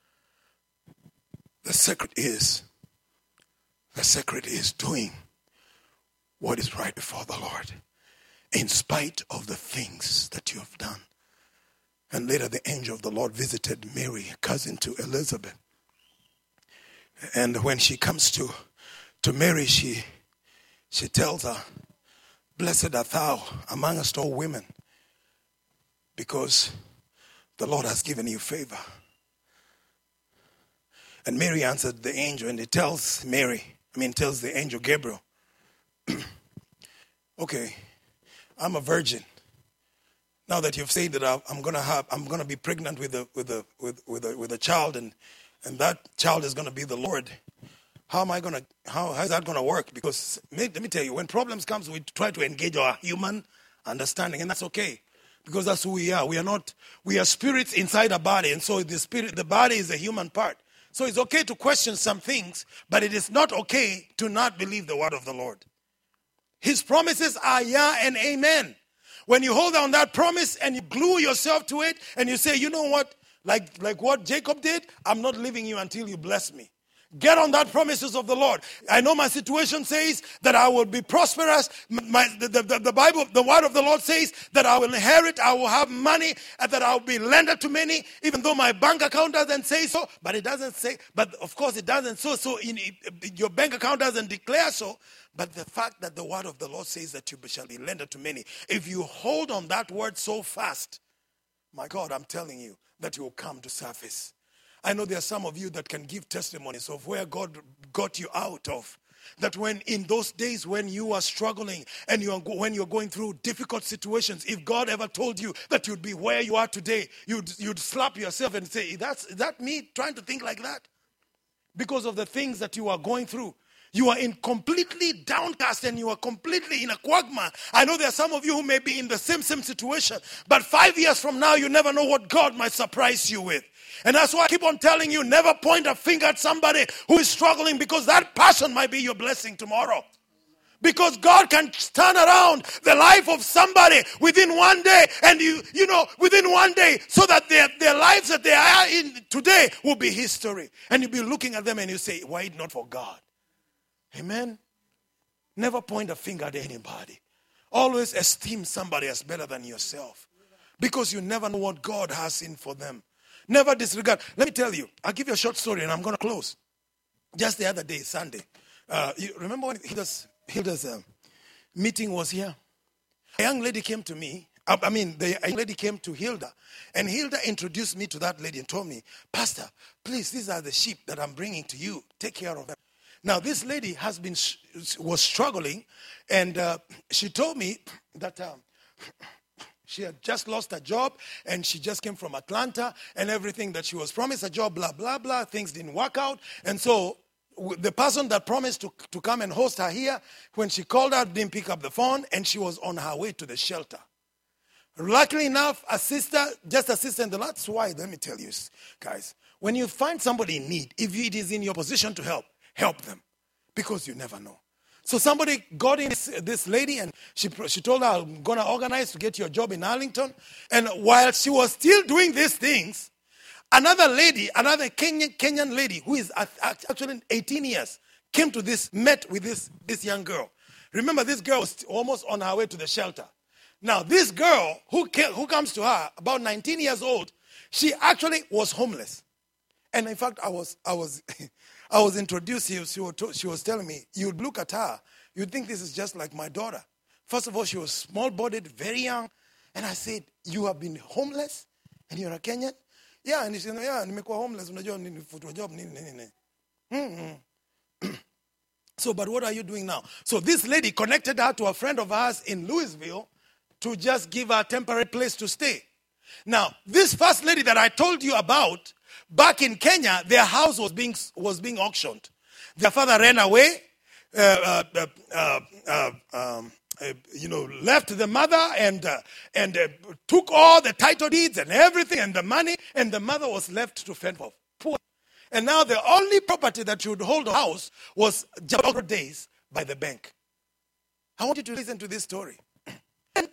The secret is, the secret is doing what is right before the Lord, in spite of the things that you have done. And later the angel of the Lord visited Mary, cousin to Elizabeth. And when she comes to, to Mary, she, she tells her, blessed art thou amongst all women, because the Lord has given you favor. And Mary answered the angel, and he tells Mary, I mean tells the angel Gabriel, okay, I'm a virgin. Now that you've said that I'm gonna have, I'm gonna be pregnant with a with a with with a with a child, and and that child is gonna be the Lord. How am I gonna? How how is that gonna work? Because let me tell you, when problems comes, we try to engage our human understanding, and that's okay, because that's who we are. We are not. We are spirits inside a body, and so the spirit, the body is the human part. So it's okay to question some things, but it is not okay to not believe the word of the Lord. His promises are yeah and amen. When you hold on that promise and you glue yourself to it and you say, you know what, like, like what Jacob did, I'm not leaving you until you bless me. Get on that promises of the Lord. I know my situation says that I will be prosperous. My, the, the, the Bible, the word of the Lord says that I will inherit, I will have money, and that I will be lender to many, even though my bank account doesn't say so. But it doesn't say, but of course it doesn't so. So in, your bank account doesn't declare so. But the fact that the word of the Lord says that you shall be lender to many, if you hold on that word so fast, my God, I'm telling you that you will come to surface. I know there are some of you that can give testimonies of where God got you out of. that when in those days when you are struggling and you are go, when you're going through difficult situations, if God ever told you that you'd be where you are today, you'd you'd slap yourself and say, "That's is that me trying to think like that?" Because of the things that you are going through. You are in completely downcast and you are completely in a quagmire. I know there are some of you who may be in the same same situation, but five years from now, you never know what God might surprise you with. And that's why I keep on telling you, never point a finger at somebody who is struggling, because that person might be your blessing tomorrow. Because God can turn around the life of somebody within one day, and you you know, within one day, so that their, their lives that they are in today will be history. And you'll be looking at them and you say, why not for God? Amen. Never point a finger at anybody. Always esteem somebody as better than yourself, because you never know what God has in for them. Never disregard. Let me tell you, I'll give you a short story and I'm going to close. Just the other day, Sunday. Uh, you remember when Hilda's, Hilda's uh, meeting was here? A young lady came to me. I, I mean, the young lady came to Hilda. And Hilda introduced me to that lady and told me, "Pastor, please, these are the sheep that I'm bringing to you. Take care of them." Now, this lady has been was struggling, and uh, she told me that um, she had just lost her job, and she just came from Atlanta, and everything that she was promised a job, blah, blah, blah, things didn't work out. And so the person that promised to, to come and host her here, when she called her, didn't pick up the phone, and she was on her way to the shelter. Luckily enough, a sister, just a sister, and that's why, let me tell you, guys, when you find somebody in need, if it is in your position to help, help them, because you never know. So somebody got in this, this lady, and she she told her, "I'm going to organize to get you a job in Arlington." And while she was still doing these things, another lady, another Kenyan, Kenyan lady who is actually eighteen years, came to this, met with this, this young girl. Remember, this girl was almost on her way to the shelter. Now, this girl who came, who comes to her, about nineteen years old, she actually was homeless. And in fact, I was I was I was introduced. She was, she was telling me, you'd look at her, you'd think this is just like my daughter. First of all, she was small-bodied, very young. And I said, "You have been homeless and you're a Kenyan?" "Yeah." And she said, "Yeah, nimekuwa homeless. Unajua nilifutwa job nini nini." Mm-hmm. So, but what are you doing now? So this lady connected her to a friend of ours in Louisville to just give her a temporary place to stay. Now, this first lady that I told you about, back in Kenya, their house was being was being auctioned. Their father ran away, uh, uh, uh, uh, uh, um, uh, you know, left the mother and uh, and uh, took all the title deeds and everything and the money, and the mother was left to fend for poor. And now the only property that she would hold a house was just days by the bank. I want you to listen to this story. And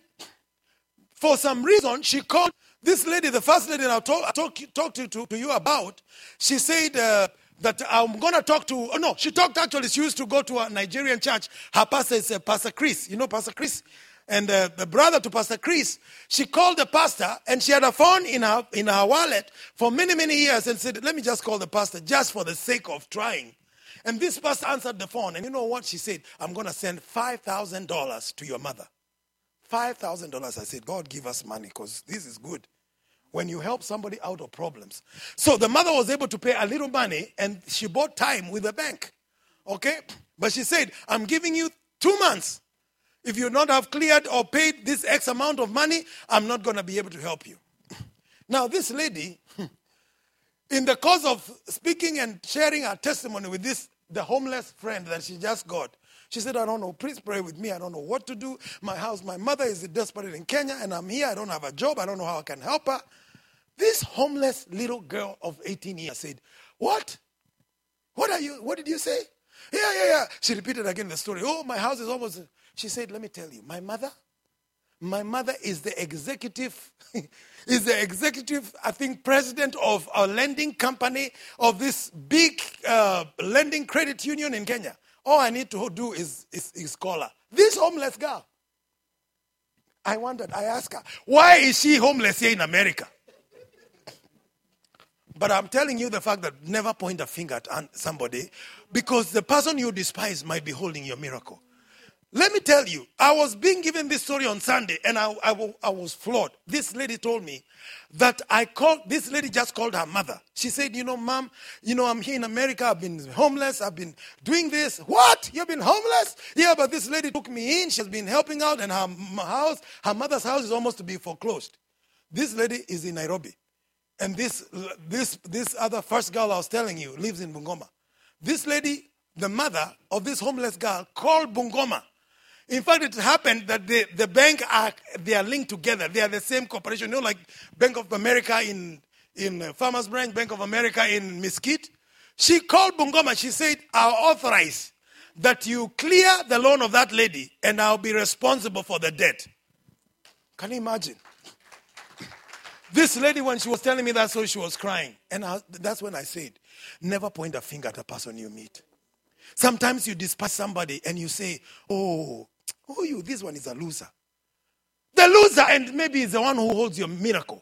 for some reason, she called this lady, the first lady I'll talk, talk, talk to, to, to you about. She said uh, that I'm going to talk to, oh no, she talked actually, she used to go to a Nigerian church. Her pastor is uh, Pastor Chris. You know Pastor Chris? And uh, the brother to Pastor Chris, she called the pastor, and she had a phone in her in her wallet for many, many years, and said, "Let me just call the pastor just for the sake of trying." And this pastor answered the phone, and you know what she said? "I'm going to send five thousand dollars to your mother." five thousand dollars. I said, "God, give us money, because this is good when you help somebody out of problems." So the mother was able to pay a little money, and she bought time with the bank. Okay? But she said, "I'm giving you two months. If you not have cleared or paid this X amount of money, I'm not going to be able to help you." Now, this lady, in the course of speaking and sharing her testimony with this, the homeless friend that she just got, she said, "I don't know, please pray with me. I don't know what to do. My house, my mother is desperate in Kenya, and I'm here. I don't have a job. I don't know how I can help her." This homeless little girl of eighteen years said, "What? What are you, what did you say?" "Yeah, yeah, yeah." She repeated again the story. "Oh, my house is almost..." She said, "Let me tell you, my mother, my mother is the executive, is the executive, I think, president of a lending company of this big uh, lending credit union in Kenya. All I need to do is, is, is call her." This homeless girl. I wondered, I asked her, why is she homeless here in America? But I'm telling you the fact that never point a finger at somebody, because the person you despise might be holding your miracle. Let me tell you, I was being given this story on Sunday, and I, I, I was floored. This lady told me that I called, this lady just called her mother. She said, you know, Mom, you know, I'm here in America. I've been homeless. I've been doing this. What? You've been homeless? Yeah, but this lady took me in. She's been helping out, and her house, her mother's house is almost to be foreclosed. This lady is in Nairobi. And this, this, this other first girl I was telling you lives in Bungoma. This lady, the mother of this homeless girl, called Bungoma. In fact, it happened that the, the bank are they are linked together. They are the same corporation. You know, like Bank of America in, in Farmers Branch, Bank of America in Mesquite. She called Bungoma. She said, I'll authorize that you clear the loan of that lady and I'll be responsible for the debt. Can you imagine? This lady, when she was telling me that, so she was crying. And I, that's when I said, never point a finger at a person you meet. Sometimes you despise somebody and you say, oh, oh, you, this one is a loser. The loser, and maybe is the one who holds your miracle.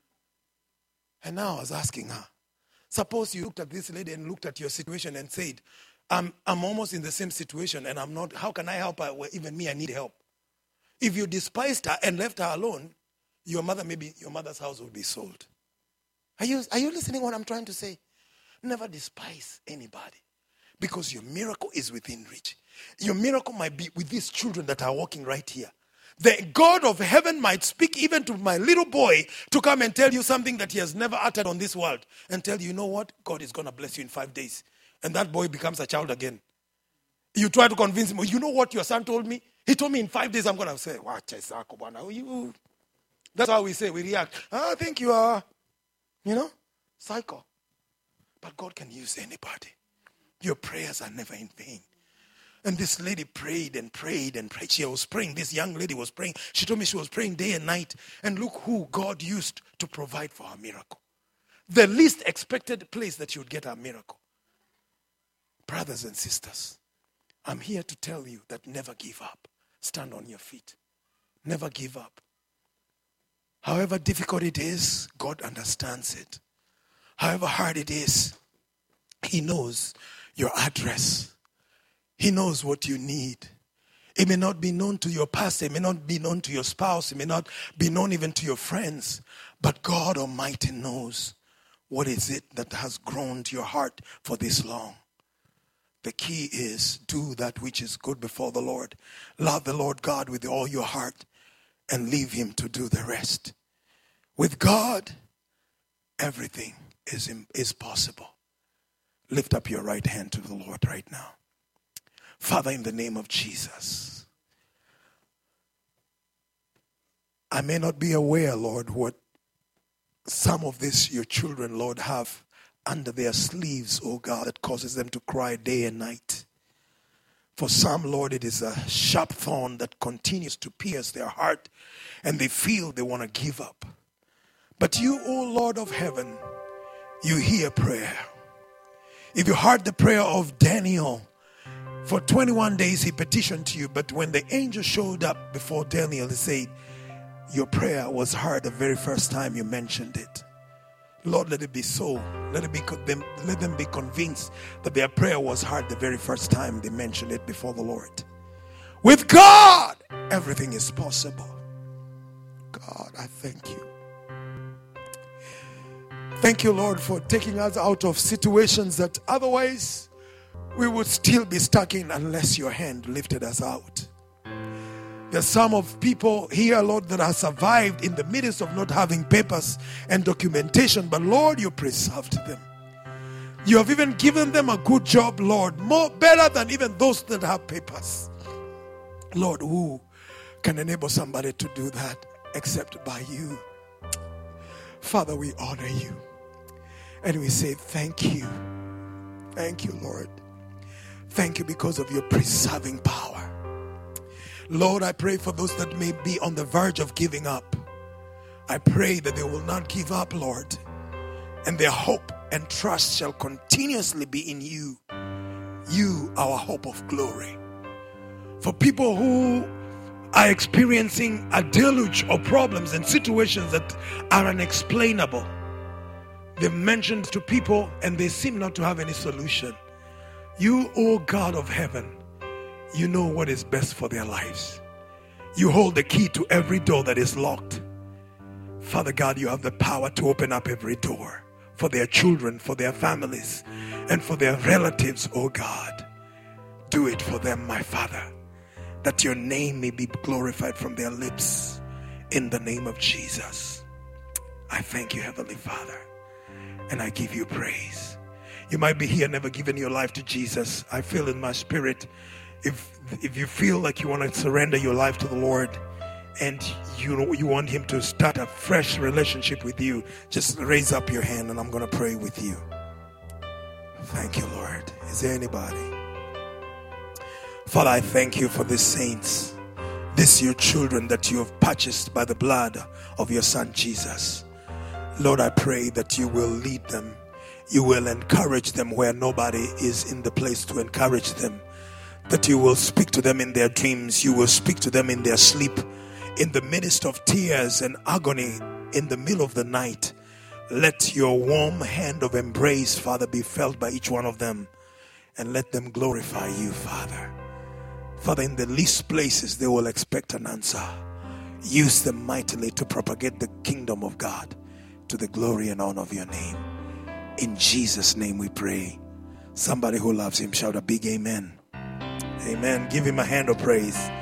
And now I was asking her, suppose you looked at this lady and looked at your situation and said, I'm, I'm almost in the same situation and I'm not, how can I help her? Well, even me, I need help. If you despised her and left her alone, your mother, maybe your mother's house would be sold. Are you, are you listening to what I'm trying to say? Never despise anybody. Because your miracle is within reach. Your miracle might be with these children that are walking right here. The God of heaven might speak even to my little boy to come and tell you something that he has never uttered on this world. And tell you, you know what? God is going to bless you in five days. And that boy becomes a child again. You try to convince him, you know what your son told me? He told me in five days I'm going to say, watch you. That's how we say, we react. I think you are, you know, psycho. But God can use anybody. Your prayers are never in vain. And this lady prayed and prayed and prayed. She was praying. This young lady was praying. She told me she was praying day and night. And look who God used to provide for her miracle. The least expected place that she would get her miracle. Brothers and sisters, I'm here to tell you that never give up. Stand on your feet. Never give up. However difficult it is, God understands it. However hard it is, He knows your address. He knows what you need. It may not be known to your pastor. It may not be known to your spouse. It may not be known even to your friends. But God Almighty knows what is it that has grown to your heart for this long. The key is do that which is good before the Lord. Love the Lord God with all your heart and leave Him to do the rest. With God, everything is, is possible. Lift up your right hand to the Lord right now. Father, in the name of Jesus, I may not be aware, Lord, what some of this your children, Lord, have under their sleeves, oh God, that causes them to cry day and night. For some, Lord, it is a sharp thorn that continues to pierce their heart and they feel they want to give up. But you, oh Lord of heaven, you hear prayer. If you heard the prayer of Daniel, for twenty-one days he petitioned to you, but when the angel showed up before Daniel, he said, your prayer was heard the very first time you mentioned it. Lord, let it be so. Let it be them, let them be convinced that their prayer was heard the very first time they mentioned it before the Lord. With God, everything is possible. God, I thank you. Thank you, Lord, for taking us out of situations that otherwise we would still be stuck in unless your hand lifted us out. There's some of people here, Lord, that have survived in the midst of not having papers and documentation, but Lord, you preserved them. You have even given them a good job, Lord, more better than even those that have papers. Lord, who can enable somebody to do that except by you? Father, we honor you. And we say thank you. Thank you, Lord. Thank you because of your preserving power. Lord, I pray for those that may be on the verge of giving up. I pray that they will not give up, Lord. And their hope and trust shall continuously be in you. You, our hope of glory. For people who are experiencing a deluge of problems and situations that are unexplainable, they've mentioned to people and they seem not to have any solution. You, O God of heaven, You know what is best for their lives. You hold the key to every door that is locked. Father God, you have the power to open up every door for their children, for their families, and for their relatives, oh God. Do it for them, my Father, that your name may be glorified from their lips. In the name of Jesus, I thank you, Heavenly Father, and I give you praise. You might be here, never given your life to Jesus. I feel in my spirit, if if you feel like you want to surrender your life to the Lord, and you know you want him to start a fresh relationship with you, just raise up your hand and I'm going to pray with you. Thank you, Lord. Is there anybody? Father, I thank you for these saints, these your children that you have purchased by the blood of your Son Jesus. Lord, I pray that you will lead them. You will encourage them where nobody is in the place to encourage them. That you will speak to them in their dreams. You will speak to them in their sleep. In the midst of tears and agony, in the middle of the night, let your warm hand of embrace, Father, be felt by each one of them. And let them glorify you, Father. Father, in the least places, they will expect an answer. Use them mightily to propagate the kingdom of God to the glory and honor of your name. In Jesus' name we pray. Somebody who loves him shout a big amen. Amen. Give him a hand of praise.